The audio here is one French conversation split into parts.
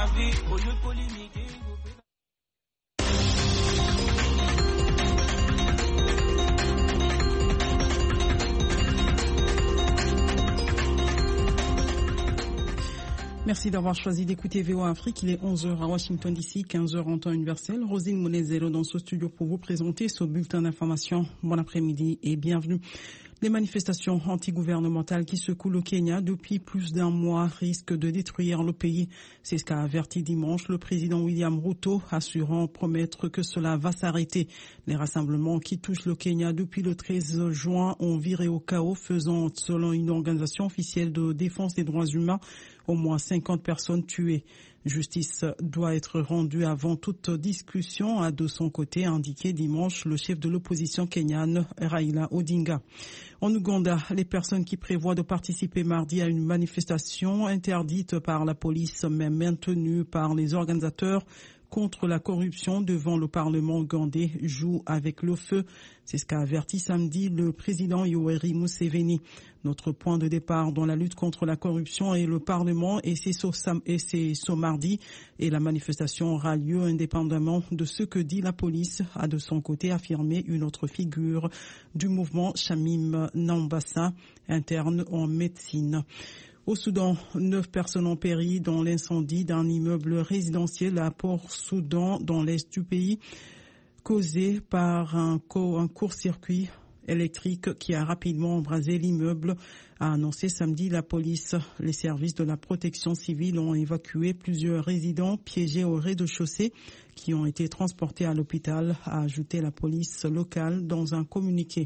ma vie, au lieu de polémiquer. Merci d'avoir choisi d'écouter VOA Afrique. Il est 11h à Washington DC, 15h en temps universel. Rosine Monezero dans ce studio pour vous présenter ce bulletin d'information. Bon après-midi et bienvenue. Les manifestations antigouvernementales qui secouent le Kenya depuis plus d'un mois risquent de détruire le pays. C'est ce qu'a averti dimanche le président William Ruto, assurant promettre que cela va s'arrêter. Les rassemblements qui touchent le Kenya depuis le 13 juin ont viré au chaos, faisant, selon une organisation officielle de défense des droits humains, au moins 50 personnes tuées. Justice doit être rendue avant toute discussion, a de son côté indiqué dimanche le chef de l'opposition kenyane, Raila Odinga. En Ouganda, les personnes qui prévoient de participer mardi à une manifestation interdite par la police mais maintenue par les organisateurs contre la corruption devant le Parlement ougandais jouent avec le feu. C'est ce qu'a averti samedi le président Yoweri Museveni. Notre point de départ dans la lutte contre la corruption est le Parlement et c'est ce mardi et la manifestation aura lieu indépendamment de ce que dit la police, a de son côté affirmé une autre figure du mouvement Shamim Nambassa, interne en médecine. Au Soudan, 9 personnes ont péri dans l'incendie d'un immeuble résidentiel à Port-Soudan dans l'est du pays, causé par un court-circuit électrique qui a rapidement embrasé l'immeuble, a annoncé samedi la police. Les services de la protection civile ont évacué plusieurs résidents piégés au rez-de-chaussée qui ont été transportés à l'hôpital, a ajouté la police locale dans un communiqué.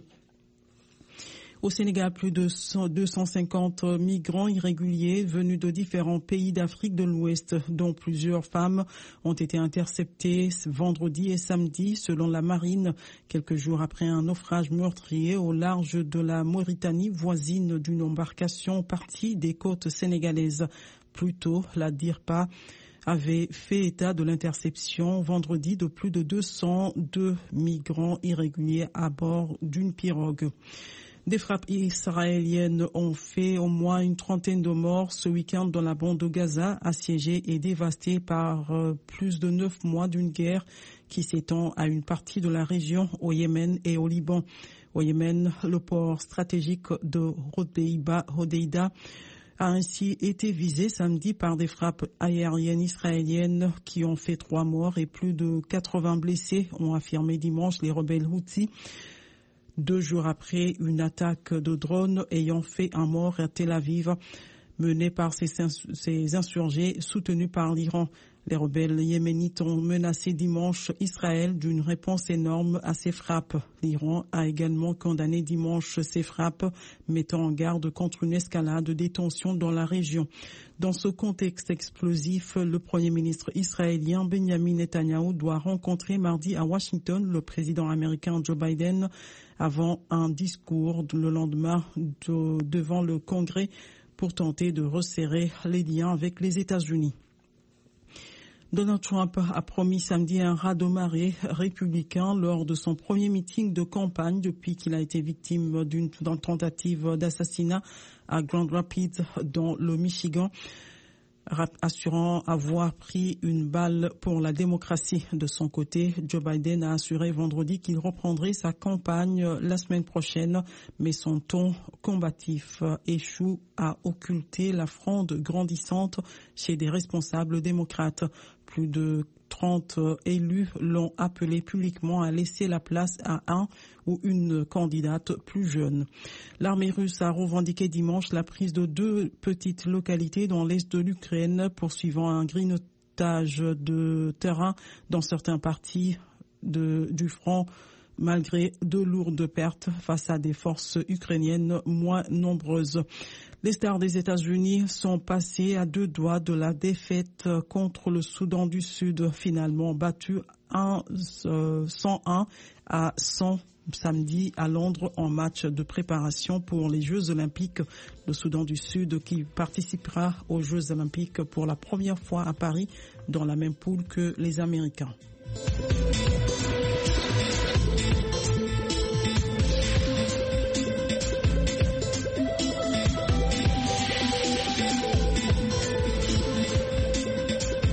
Au Sénégal, plus de 250 migrants irréguliers venus de différents pays d'Afrique de l'Ouest, dont plusieurs femmes, ont été interceptés vendredi et samedi, selon la marine, quelques jours après un naufrage meurtrier au large de la Mauritanie, voisine d'une embarcation partie des côtes sénégalaises. Plus tôt, la DIRPA avait fait état de l'interception vendredi de plus de 202 migrants irréguliers à bord d'une pirogue. Des frappes israéliennes ont fait au moins une trentaine de morts ce week-end dans la bande de Gaza, assiégée et dévastée par plus de 9 mois d'une guerre qui s'étend à une partie de la région au Yémen et au Liban. Au Yémen, le port stratégique de Hodeïda a ainsi été visé samedi par des frappes aériennes israéliennes qui ont fait 3 morts et plus de 80 blessés, ont affirmé dimanche les rebelles Houthis. 2 jours après une attaque de drone ayant fait un mort à Tel Aviv, menée par ces insurgés soutenus par l'Iran. Les rebelles yéménites ont menacé dimanche Israël d'une réponse énorme à ces frappes. L'Iran a également condamné dimanche ces frappes, mettant en garde contre une escalade des tensions dans la région. Dans ce contexte explosif, le Premier ministre israélien Benjamin Netanyahou doit rencontrer mardi à Washington le président américain Joe Biden avant un discours le lendemain devant le Congrès pour tenter de resserrer les liens avec les États-Unis. Donald Trump a promis samedi un raz-de-marée républicain lors de son premier meeting de campagne depuis qu'il a été victime d'une tentative d'assassinat à Grand Rapids dans le Michigan, assurant avoir pris une balle pour la démocratie. De son côté, Joe Biden a assuré vendredi qu'il reprendrait sa campagne la semaine prochaine, mais son ton combatif échoue à occulter la fronde grandissante chez des responsables démocrates. Plus de 30 élus l'ont appelé publiquement à laisser la place à un ou une candidate plus jeune. L'armée russe a revendiqué dimanche la prise de 2 petites localités dans l'est de l'Ukraine, poursuivant un grignotage de terrain dans certaines parties du front, malgré de lourdes pertes face à des forces ukrainiennes moins nombreuses. Les stars des États-Unis sont passés à 2 doigts de la défaite contre le Soudan du Sud, finalement battu 101 à 100 samedi à Londres en match de préparation pour les Jeux Olympiques. Le Soudan du Sud qui participera aux Jeux Olympiques pour la première fois à Paris dans la même poule que les Américains.